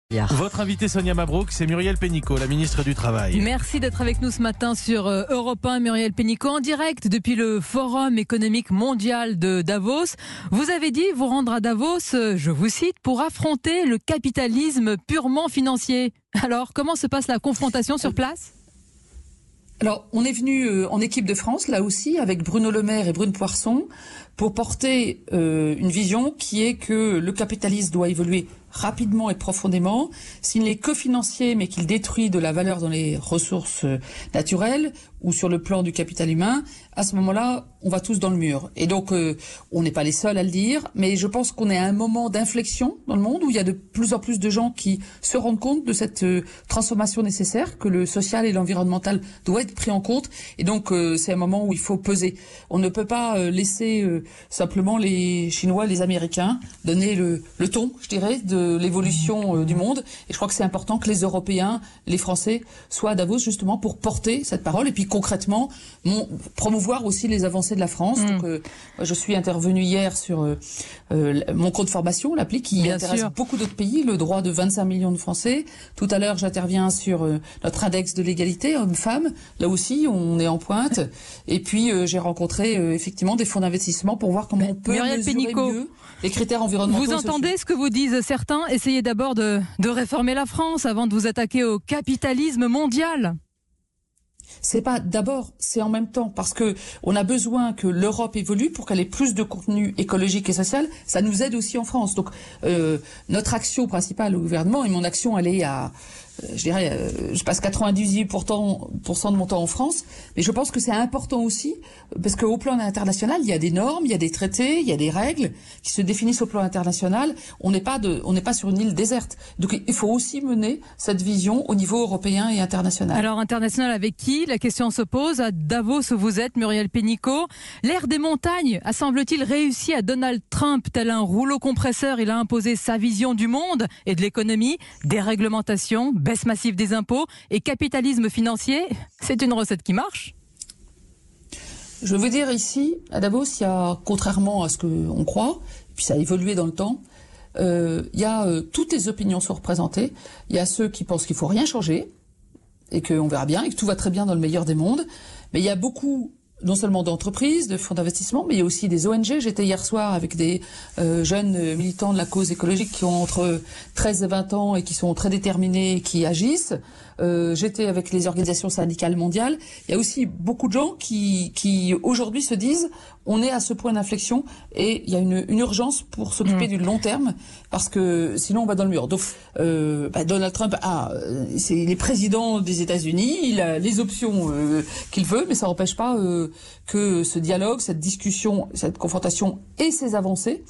Votre invitée Sonia Mabrouk, c'est Muriel Pénicaud, la ministre du Travail. Merci d'être avec nous ce matin sur Europe 1. Muriel Pénicaud, en direct depuis le Forum économique mondial de Davos. Vous avez dit vous rendre à Davos, je vous cite, pour affronter le capitalisme purement financier. Alors, comment se passe la confrontation sur place ? Alors, on est venu en équipe de France, là aussi, avec Bruno Le Maire et Brune Poirson, pour porter une vision qui est que le capitalisme doit évoluer rapidement et profondément. S'il n'est que financier, mais qu'il détruit de la valeur dans les ressources naturelles ou sur le plan du capital humain, à ce moment-là, on va tous dans le mur. Et donc, on n'est pas les seuls à le dire, mais je pense qu'on est à un moment d'inflexion dans le monde où il y a de plus en plus de gens qui se rendent compte de cette transformation nécessaire, que le social et l'environnemental doivent être pris en compte. Et donc, c'est un moment où il faut peser. On ne peut pas laisser simplement les Chinois, les Américains donner le ton, je dirais, de l'évolution du monde. Et je crois que c'est important que les Européens, les Français, soient à Davos justement pour porter cette parole et puis concrètement promouvoir aussi les avancées de la France. Donc, je suis intervenue hier sur mon compte formation, l'appli qui intéresse beaucoup d'autres pays, le droit de 25 millions de Français. Tout à l'heure, j'interviens sur notre index de l'égalité homme-femme. Là aussi, on est en pointe. Et puis, j'ai rencontré effectivement des fonds d'investissement pour voir comment on peut mesurer mieux les critères environnementaux. Vous entendez ce que vous disent certains ? Essayez d'abord de réformer la France avant de vous attaquer au capitalisme mondial. C'est pas d'abord, c'est en même temps, parce que on a besoin que l'Europe évolue pour qu'elle ait plus de contenu écologique et social. Ça nous aide aussi en France. Donc notre action principale au gouvernement, et mon action, elle est à, je dirais, je passe 98% de mon temps en France, mais je pense que c'est important aussi, parce qu'au plan international, il y a des normes, il y a des traités, il y a des règles qui se définissent au plan international. On n'est pas sur une île déserte. Donc il faut aussi mener cette vision au niveau européen et international. Alors international avec qui ? La question se pose. À Davos où vous êtes, Muriel Pénicaud. L'ère des montagnes a, semble-t-il, réussi à Donald Trump tel un rouleau compresseur. Il a imposé sa vision du monde et de l'économie, déréglementation, baisse massive des impôts et capitalisme financier. C'est une recette qui marche. Je veux dire ici, à Davos, il y a, contrairement à ce qu'on croit, et puis ça a évolué dans le temps, il y a toutes les opinions sont représentées. Il y a ceux qui pensent qu'il faut rien changer et qu'on verra bien et que tout va très bien dans le meilleur des mondes. Mais il y a beaucoup, non seulement d'entreprises, de fonds d'investissement, mais il y a aussi des ONG. J'étais hier soir avec des jeunes militants de la cause écologique qui ont entre 13 et 20 ans et qui sont très déterminés et qui agissent. J'étais avec les organisations syndicales mondiales. Il y a aussi beaucoup de gens qui aujourd'hui se disent on est à ce point d'inflexion et il y a une urgence pour s'occuper du long terme parce que sinon on va dans le mur. Donc Donald Trump il est président des États-Unis, il a les options qu'il veut, mais ça n'empêche pas que ce dialogue, cette discussion, cette confrontation et ces avancées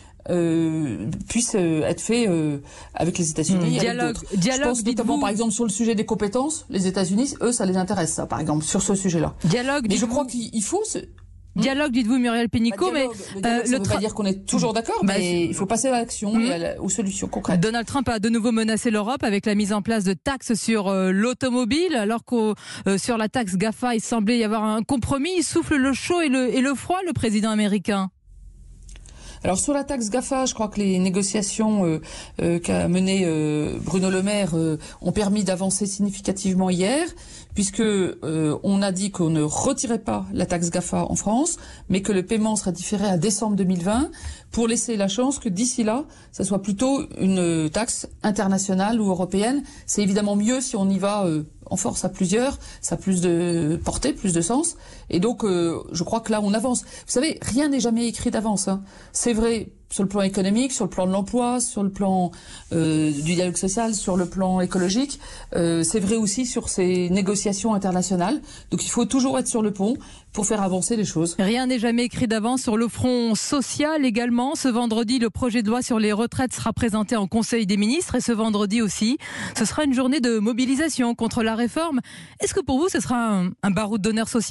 puisse être fait avec les États-Unis et avec d'autres. Je pense notamment, par exemple, sur le sujet des compétences, les États-Unis, eux, ça les intéresse, ça, par exemple, sur ce sujet-là. Mais je crois qu'il faut... Dialogue, dites-vous, Muriel Pénicaud, mais ça ne veut pas dire qu'on est toujours d'accord, mais il faut passer à l'action et aux solutions concrètes. Donald Trump a de nouveau menacé l'Europe avec la mise en place de taxes sur l'automobile, alors que sur la taxe GAFA, il semblait y avoir un compromis. Il souffle le chaud et le froid, le président américain. Alors sur la taxe GAFA, je crois que les négociations qu'a menées Bruno Le Maire ont permis d'avancer significativement hier, puisque on a dit qu'on ne retirait pas la taxe GAFA en France, mais que le paiement serait différé à décembre 2020 pour laisser la chance que d'ici là, ça soit plutôt une taxe internationale ou européenne. C'est évidemment mieux si on y va en force à plusieurs, ça a plus de portée, plus de sens. Et donc, je crois que là, on avance. Vous savez, rien n'est jamais écrit d'avance. C'est vrai sur le plan économique, sur le plan de l'emploi, sur le plan du dialogue social, sur le plan écologique. C'est vrai aussi sur ces négociations internationales. Donc, il faut toujours être sur le pont pour faire avancer les choses. Rien n'est jamais écrit d'avance sur le front social également. Ce vendredi, le projet de loi sur les retraites sera présenté en Conseil des ministres et ce vendredi aussi, ce sera une journée de mobilisation contre la réforme. Est-ce que pour vous, ce sera un baroud d'honneur social ?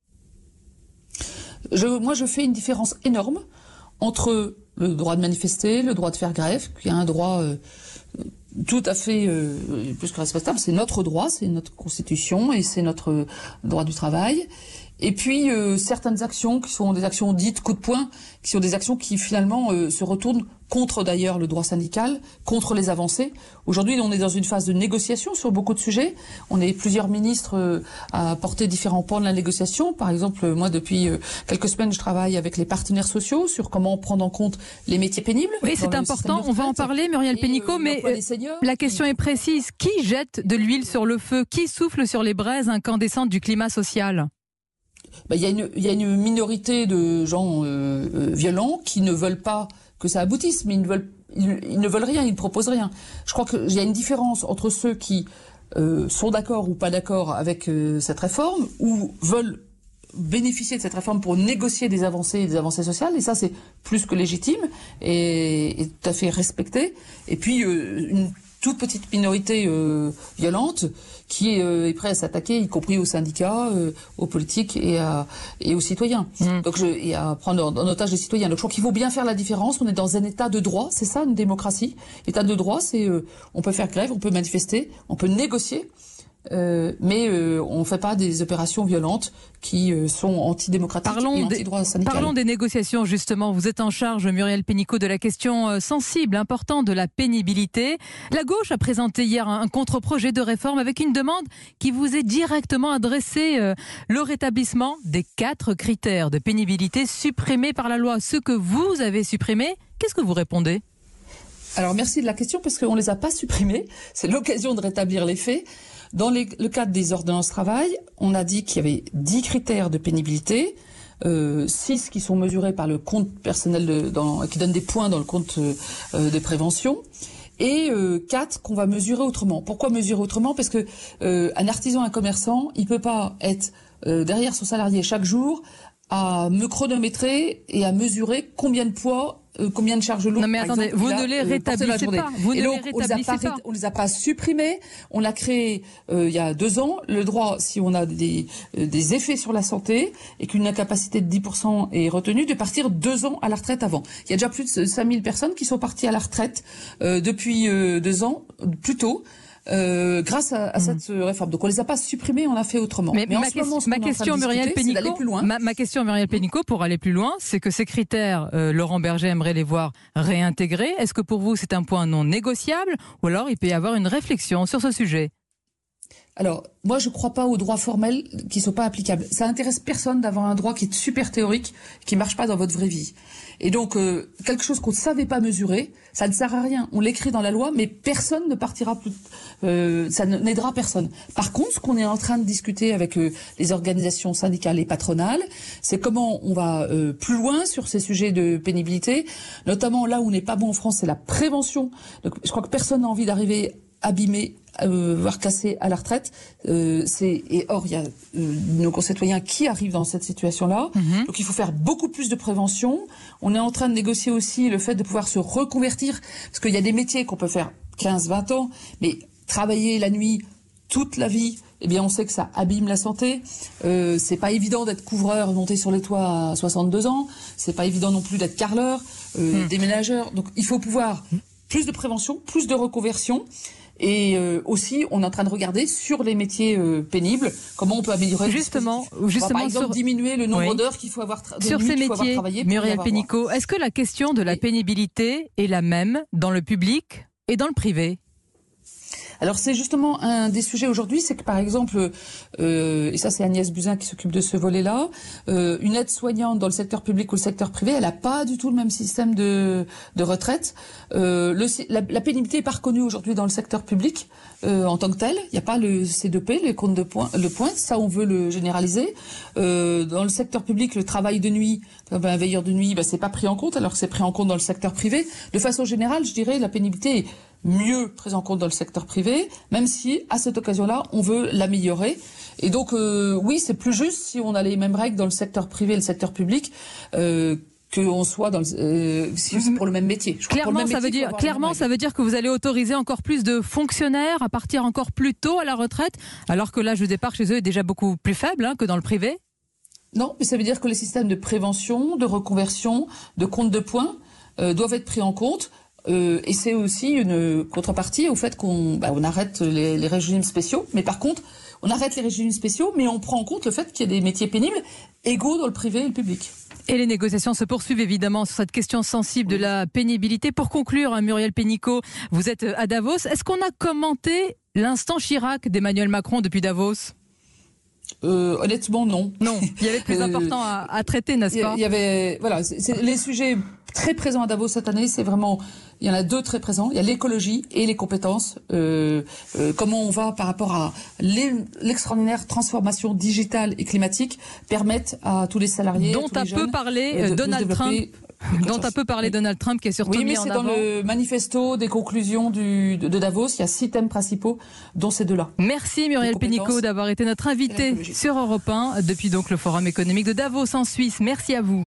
Moi, je fais une différence énorme entre le droit de manifester, le droit de faire grève, qui est un droit tout à fait plus que respectable. C'est notre droit, c'est notre constitution et c'est notre droit du travail. Et puis certaines actions qui sont des actions dites coup de poing, qui sont des actions qui finalement se retournent contre d'ailleurs le droit syndical, contre les avancées. Aujourd'hui, on est dans une phase de négociation sur beaucoup de sujets. On est plusieurs ministres à porter différents pans de la négociation. Par exemple, moi, depuis quelques semaines, je travaille avec les partenaires sociaux sur comment prendre en compte les métiers pénibles. Oui, c'est important. On va en parler, Muriel Pénicaud, mais la question est précise. Qui jette de l'huile sur le feu? Qui souffle sur les braises incandescentes du climat social? Il y a une minorité de gens violents qui ne veulent pas que ça aboutisse, mais ils ne veulent rien, ils ne proposent rien. Je crois qu'il y a une différence entre ceux qui sont d'accord ou pas d'accord avec cette réforme, ou veulent bénéficier de cette réforme pour négocier des avancées sociales, et ça c'est plus que légitime et tout à fait respecté. Et puis une toute petite minorité violente qui est prête à s'attaquer, y compris aux syndicats, aux politiques et aux citoyens. Et à prendre en otage les citoyens. Donc je crois qu'il faut bien faire la différence. On est dans un état de droit, c'est ça une démocratie. État de droit, c'est on peut faire grève, on peut manifester, on peut négocier. Mais on ne fait pas des opérations violentes qui sont antidémocratiques et anti-droit syndical. Parlons des négociations, justement. Vous êtes en charge, Muriel Pénicaud, de la question sensible, importante de la pénibilité. La gauche a présenté hier un contre-projet de réforme avec une demande qui vous est directement adressée, le rétablissement des 4 critères de pénibilité supprimés par la loi. Ceux que vous avez supprimés, qu'est-ce que vous répondez ? Alors merci de la question, parce qu'on ne les a pas supprimés. C'est l'occasion de rétablir les faits. Dans le cadre des ordonnances travail, on a dit qu'il y avait 10 critères de pénibilité, 6 qui sont mesurés par le compte personnel qui donnent des points dans le compte de prévention, et 4 qu'on va mesurer autrement. Pourquoi mesurer autrement? Parce que un artisan, un commerçant, il peut pas être derrière son salarié chaque jour à me chronométrer et à mesurer combien de poids, combien de charges lourdes. Non mais attendez, vous ne les rétablissez pas. On les a pas supprimés. On a créé il y a 2 ans le droit, si on a des effets sur la santé et qu'une incapacité de 10% est retenue, de partir 2 ans à la retraite avant. Il y a déjà plus de 5000 personnes qui sont parties à la retraite depuis 2 ans, plus tôt. Grâce à cette réforme. Donc on les a pas supprimés, on l'a fait autrement. Mais ma question, Muriel Pénicaud, pour aller plus loin, c'est que ces critères, Laurent Berger aimerait les voir réintégrés. Est-ce que pour vous c'est un point non négociable, ou alors il peut y avoir une réflexion sur ce sujet? Alors, moi, je ne crois pas aux droits formels qui ne sont pas applicables. Ça intéresse personne d'avoir un droit qui est super théorique, qui ne marche pas dans votre vraie vie. Et donc, quelque chose qu'on ne savait pas mesurer, ça ne sert à rien. On l'écrit dans la loi, mais personne ne partira plus. Ça n'aidera personne. Par contre, ce qu'on est en train de discuter avec les organisations syndicales et patronales, c'est comment on va plus loin sur ces sujets de pénibilité, notamment là où on n'est pas bon en France, c'est la prévention. Donc, je crois que personne n'a envie d'arriver abîmé, voire cassé à la retraite. Or, il y a nos concitoyens qui arrivent dans cette situation-là. Donc, il faut faire beaucoup plus de prévention. On est en train de négocier aussi le fait de pouvoir se reconvertir, parce qu'il y a des métiers qu'on peut faire 15-20 ans, mais travailler la nuit toute la vie, eh bien, on sait que ça abîme la santé. C'est pas évident d'être couvreur, monter sur les toits à 62 ans. C'est pas évident non plus d'être carreleur, déménageur. Donc, il faut pouvoir plus de prévention, plus de reconversion. Et aussi, on est en train de regarder sur les métiers pénibles comment on peut améliorer. Justement, par exemple, diminuer le nombre d'heures qu'il faut avoir sur ces métiers. Muriel Pénicaud, est-ce que la question de la pénibilité est la même dans le public et dans le privé? Alors c'est justement un des sujets aujourd'hui, c'est que par exemple, et ça c'est Agnès Buzyn qui s'occupe de ce volet-là, une aide-soignante dans le secteur public ou le secteur privé, elle n'a pas du tout le même système de retraite. La pénibilité n'est pas reconnue aujourd'hui dans le secteur public en tant que tel. Il n'y a pas le C2P, les comptes de pointe, ça on veut le généraliser. Dans le secteur public, le travail de nuit, un veilleur de nuit, c'est pas pris en compte, alors que c'est pris en compte dans le secteur privé. De façon générale, je dirais, la pénibilité est mieux prise en compte dans le secteur privé, même si, à cette occasion-là, on veut l'améliorer. Et donc, oui, c'est plus juste si on a les mêmes règles dans le secteur privé et le secteur public, qu'on soit dans si c'est pour le même métier. Clairement, ça veut dire que vous allez autoriser encore plus de fonctionnaires à partir encore plus tôt à la retraite, alors que l'âge de départ chez eux est déjà beaucoup plus faible que dans le privé? Non, mais ça veut dire que les systèmes de prévention, de reconversion, de compte de points doivent être pris en compte. Et c'est aussi une contrepartie au fait qu'on arrête les régimes spéciaux. Mais par contre, on arrête les régimes spéciaux, mais on prend en compte le fait qu'il y a des métiers pénibles égaux dans le privé et le public. Et les négociations se poursuivent évidemment sur cette question sensible de la pénibilité. Pour conclure, Muriel Pénicaud, vous êtes à Davos. Est-ce qu'on a commenté l'instant Chirac d'Emmanuel Macron depuis Davos ? Honnêtement, non. Non, il y avait plus important à traiter, n'est-ce pas ? Il y avait, voilà, c'est les sujets très présents à Davos cette année, c'est vraiment, il y en a deux très présents. Il y a l'écologie et les compétences. Comment on va par rapport à l'extraordinaire transformation digitale et climatique permettre à tous les salariés, dont a peu parlé Donald Trump. Dont a peu parlé Donald Trump, qui est surtout mis en avant. Oui, mais c'est dans le manifesto des conclusions de Davos. Il y a 6 thèmes principaux, dont ces deux-là. Merci Muriel Pénicaud d'avoir été notre invitée sur Europe 1 depuis donc le Forum économique de Davos en Suisse. Merci à vous.